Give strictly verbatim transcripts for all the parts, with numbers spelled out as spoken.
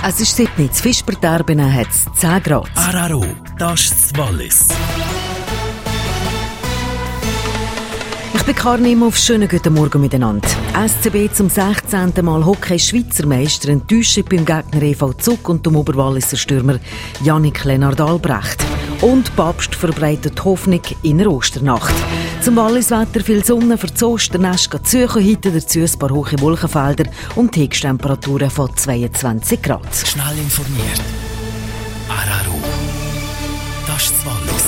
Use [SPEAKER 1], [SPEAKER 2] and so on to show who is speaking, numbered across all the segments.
[SPEAKER 1] Es ist siebzehn Uhr, Fischberterben hat es zehn Grad.
[SPEAKER 2] Araro, das ist das Wallis.
[SPEAKER 1] Ich bin Karin auf schönen guten Morgen miteinander. S C B zum sechzehnten Mal Hockey-Schweizer Meister enttäuscht beim Gegner E V Zug und dem Oberwalliser Stürmer Yannick Lennart Albrecht. Und Papst verbreitet Hoffnung in der Osternacht. Zum Walliswetter viel Sonne für das Osternest geht suchen, heute dazu ein paar hohe Wolkenfelder und Höchsttemperaturen von zweiundzwanzig Grad.
[SPEAKER 2] Schnell informiert. Araro, das ist das Wallis.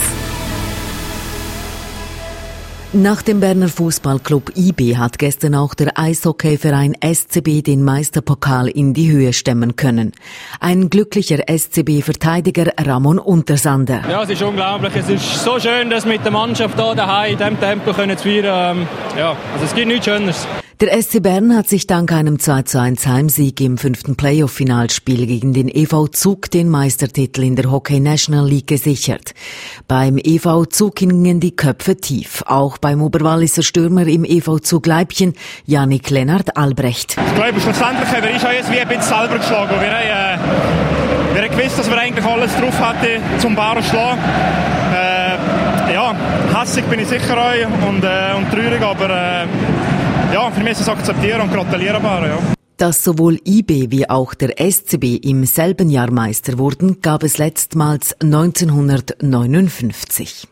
[SPEAKER 1] Nach dem Berner Fußballclub I B hat gestern auch der Eishockeyverein S C B den Meisterpokal in die Höhe stemmen können. Ein glücklicher S C B-Verteidiger Ramon Untersander.
[SPEAKER 3] Ja, es ist unglaublich. Es ist so schön, das mit der Mannschaft hier daheim in diesem Tempo zu feiern. Ja, also es gibt nichts Schöneres.
[SPEAKER 1] Der S C Bern hat sich dank einem zwei zu eins Heimsieg im fünften Playoff-Finalspiel gegen den E V Zug den Meistertitel in der Hockey National League gesichert. Beim E V Zug gingen die Köpfe tief, auch beim Oberwalliser Stürmer im E V Zug Leibchen, Yannick Lennart Albrecht.
[SPEAKER 4] Ich glaube, schlussendlich haben wir uns jetzt wie ein bisschen selber geschlagen. Wir haben, äh, wir haben gewusst, dass wir eigentlich alles drauf hatten, zum Baren zu schlagen. Äh, ja, hässig bin ich sicher auch und, äh, und traurig, aber äh, ja, für mich ist es akzeptieren und gratulieren. Ja.
[SPEAKER 1] Dass sowohl I B wie auch der S C B im selben Jahr Meister wurden, gab es letztmals neunzehnhundertneunundfünfzig.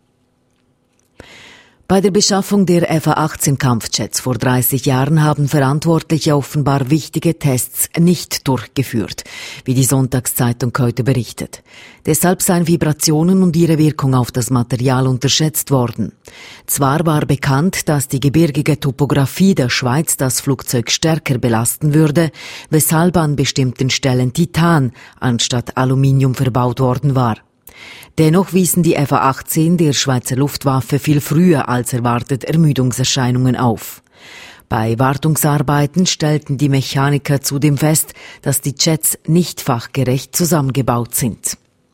[SPEAKER 1] Bei der Beschaffung der F A achtzehn Kampfjets vor dreißig Jahren haben Verantwortliche offenbar wichtige Tests nicht durchgeführt, wie die Sonntagszeitung heute berichtet. Deshalb seien Vibrationen und ihre Wirkung auf das Material unterschätzt worden. Zwar war bekannt, dass die gebirgige Topographie der Schweiz das Flugzeug stärker belasten würde, weshalb an bestimmten Stellen Titan anstatt Aluminium verbaut worden war. Dennoch wiesen die F A achtzehn der Schweizer Luftwaffe viel früher als erwartet Ermüdungserscheinungen auf. Bei Wartungsarbeiten stellten die Mechaniker zudem fest, dass die Jets nicht fachgerecht zusammengebaut sind.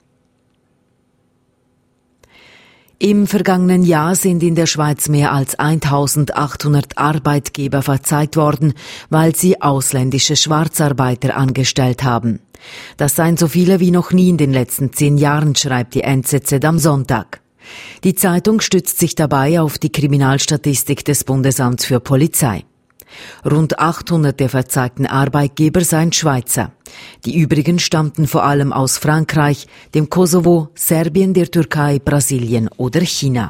[SPEAKER 1] Im vergangenen Jahr sind in der Schweiz mehr als eintausendachthundert Arbeitgeber verzeigt worden, weil sie ausländische Schwarzarbeiter angestellt haben. Das seien so viele wie noch nie in den letzten zehn Jahren, schreibt die N Z Z am Sonntag. Die Zeitung stützt sich dabei auf die Kriminalstatistik des Bundesamts für Polizei. Rund achthundert der verzeigten Arbeitgeber seien Schweizer. Die übrigen stammten vor allem aus Frankreich, dem Kosovo, Serbien, der Türkei, Brasilien oder China.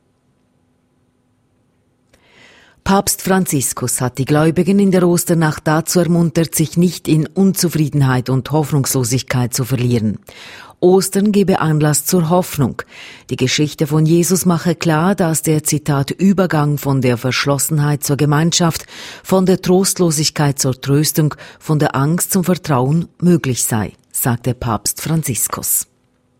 [SPEAKER 1] Papst Franziskus hat die Gläubigen in der Osternacht dazu ermuntert, sich nicht in Unzufriedenheit und Hoffnungslosigkeit zu verlieren. Ostern gebe Anlass zur Hoffnung. Die Geschichte von Jesus mache klar, dass der, Zitat, Übergang von der Verschlossenheit zur Gemeinschaft, von der Trostlosigkeit zur Tröstung, von der Angst zum Vertrauen möglich sei, sagte Papst Franziskus.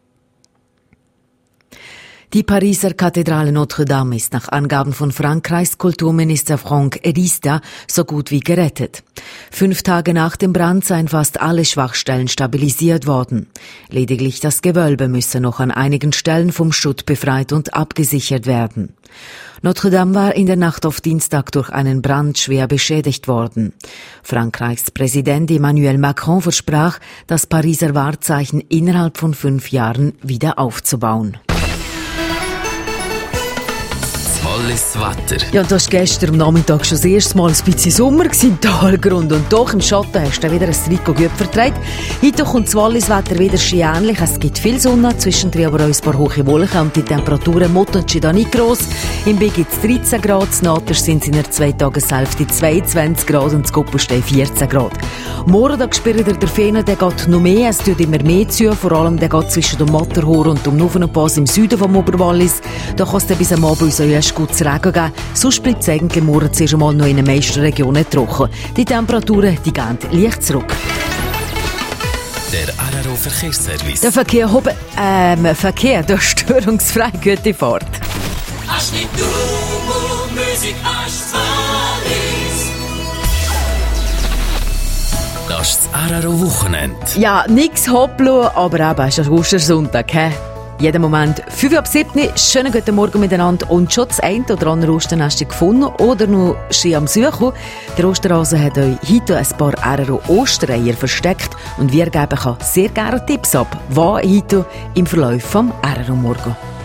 [SPEAKER 1] Die Pariser Kathedrale Notre-Dame ist nach Angaben von Frankreichs Kulturminister Franck Edista so gut wie gerettet. Fünf Tage nach dem Brand seien fast alle Schwachstellen stabilisiert worden. Lediglich das Gewölbe müsse noch an einigen Stellen vom Schutt befreit und abgesichert werden. Notre-Dame war in der Nacht auf Dienstag durch einen Brand schwer beschädigt worden. Frankreichs Präsident Emmanuel Macron versprach, das Pariser Wahrzeichen innerhalb von fünf Jahren wieder aufzubauen.
[SPEAKER 2] Wallis Wetter.
[SPEAKER 1] Ja, das war gestern am Nachmittag schon das erste Mal ein bisschen Sommer im Talgrund. Und doch im Schatten hast du wieder ein Trikot gut vertreibt. Heute kommt das Wallis-Wetter wieder ähnlich. Es gibt viel Sonne, zwischendrin aber auch ein paar hohe Wolken. Und die Temperaturen muttern da nicht gross. Im B gibt es dreizehn Grad, in Naters sind es in der Zweitageshälfte zweiundzwanzig Grad und in Skoppenstein vierzehn Grad. Morgen da spürt ihr der Fähne, der geht noch mehr. Es tut immer mehr zu, vor allem der geht zwischen dem Matterhorn und dem Nuvenenpass im Süden vom Oberwallis. Da kann es bis am Abend so erst gut zu Regen geben. Sonst bleibt es eigentlich morgen zuerst einmal noch in den meisten Regionen trocken. Die Temperaturen, die gehen leicht zurück.
[SPEAKER 2] Der Araro Verkehrsservice.
[SPEAKER 1] Der Verkehr, hoben, ähm, Verkehr, der störungsfrei gute Fahrt.
[SPEAKER 2] Das ist das Araro Wochenende.
[SPEAKER 1] Ja, nix Hopplo, aber eben, es ist ein Ostersonntag, hä? Jeden Moment fünf ab sieben. Schönen guten Morgen miteinander. Und schon das eine oder andere Osternest gefunden oder noch Ski am Suchen. Der Osterhase hat euch heute ein paar R R O Ostereier versteckt und wir geben sehr gerne Tipps ab, was heute im Verlauf vom R R O Morgen.